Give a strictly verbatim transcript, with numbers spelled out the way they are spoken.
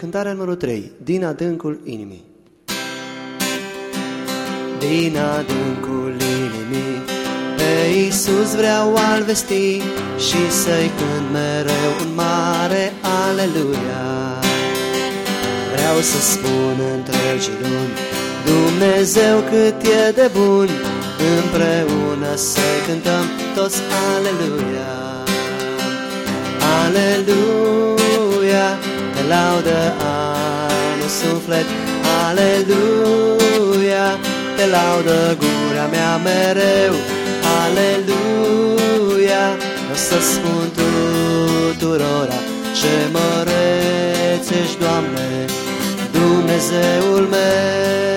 cântarea numărul trei, Din adâncul inimii. Din adâncul inimii pe Iisus vreau a-L vesti și să-i cânt mereu un mare aleluia. Vreau să spun întregii lumi Dumnezeu cât e de bun, împreună să-i cântăm toți aleluia. Aleluia, te laudă anul suflet, aleluia, te laudă gura mea mereu, aleluia. O să spun tuturora ce măreț ești, Doamne, Dumnezeul meu.